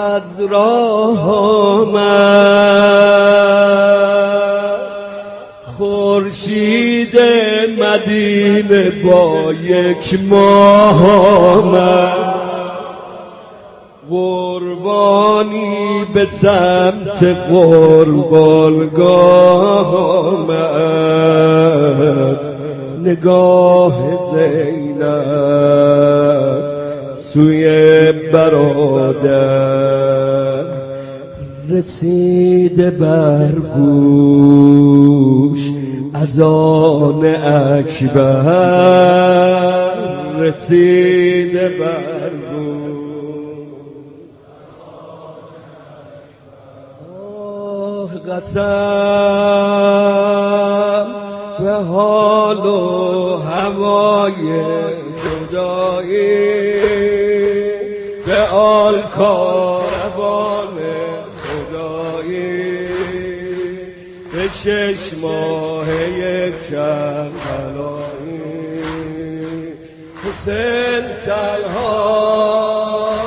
از راه آمد خورشید مدینه با یک ماه آمد قربانی به سمت قربانگاه آمد نگاه زینب سوی برادر رسیده بر گوش اذان اکبر رسیده بر گوش قسم به حال و هوای جدایی به آل کاروان خدایی به 6 ماهه کربلایی حسین تنها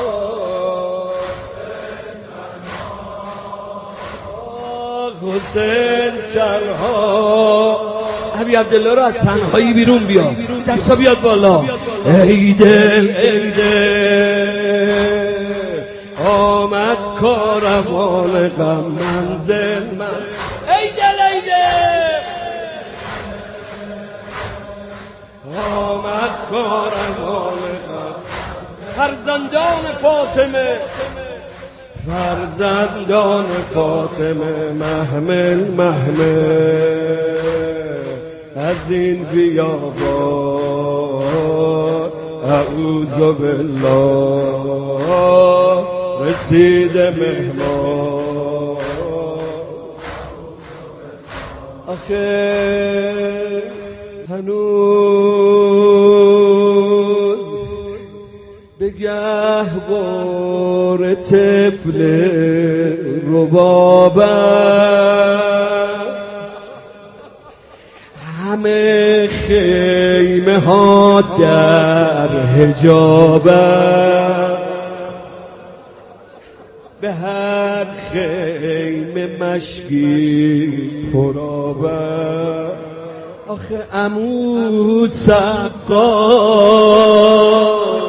حسین تنها ابی عبدالله رو از تنهایی بیرون بیا دستا بیاد بالا ای دل ای دل آمد کاروان غم منزل من ای دل ای دل آمد کاروان غم فرزندان فاطمه فرزندان فاطمه محمل محمل از این بیابان اعوذ بالله رسیده مهمان آخه هنوز به گهوار طفل رباب همه خیمه ها در حجاب به هر خیمه مشکی پرآب آخه عمو سقا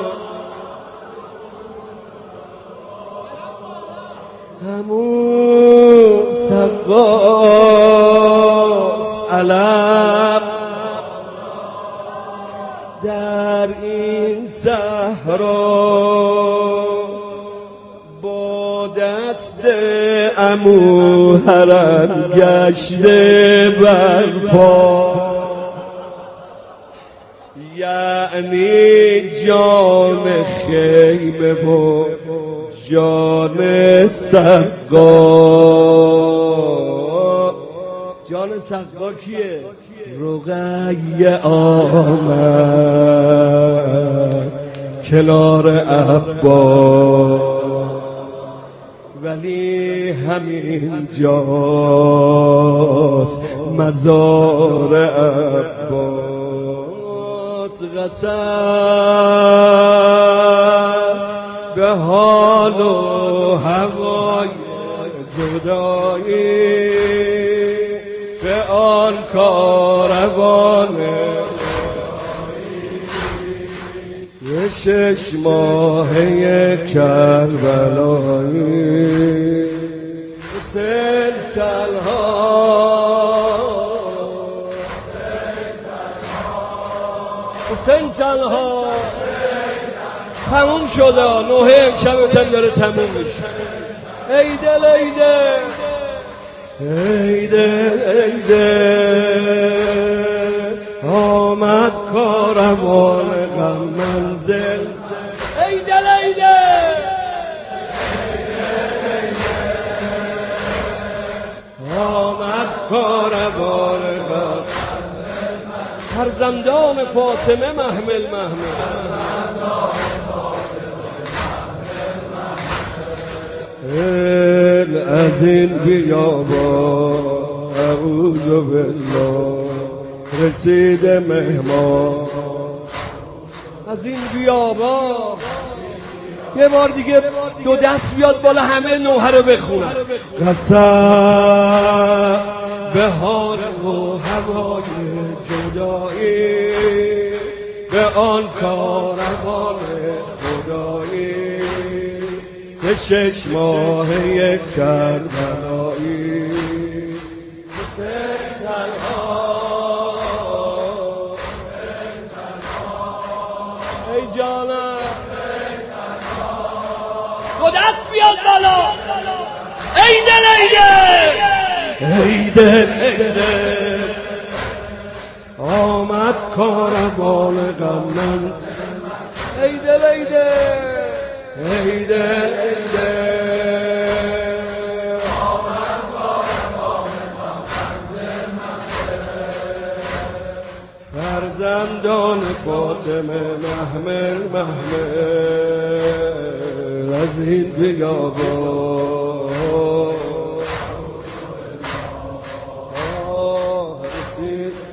همون سقاس علم در این صحرا با دست عمو حرم گشته برپا یعنی جان خیمه و جان سقا جان سقا کیه؟ رقیه آمد کنار عباس ولی همین جاست مزار عباس قسم به حال و هوای جدایی به آن کاروان یه 6 ماهه کربلایی حسین تنها حسین تنها تموم شده نوحه امشبتن داره تموم میشه ای دل ای دل ای دل ای دل آمد کاروان غم منزل ای دل ای دل آمد کاروان غم فرزندان فاطمه محمل محمل از این بیابان اعوذ بالله رسیده مهمان از این بیابان یه بار دیگه دو دست بیاد بالا همه نوحه رو بخونن. قسم به حال و هوای جدایی، به آن کاروان خدایی که 6 ماه یک کربلایی. حسین تنها ای جانم، دو دست بیاد بالا. ای دل ای دل ای دل ای دل، آمد کاروان غم. ای دل ای دل ای دل ای دل، آمد کاروان غم. فرزندان فاطمه محمل محمل از این بیابان رسید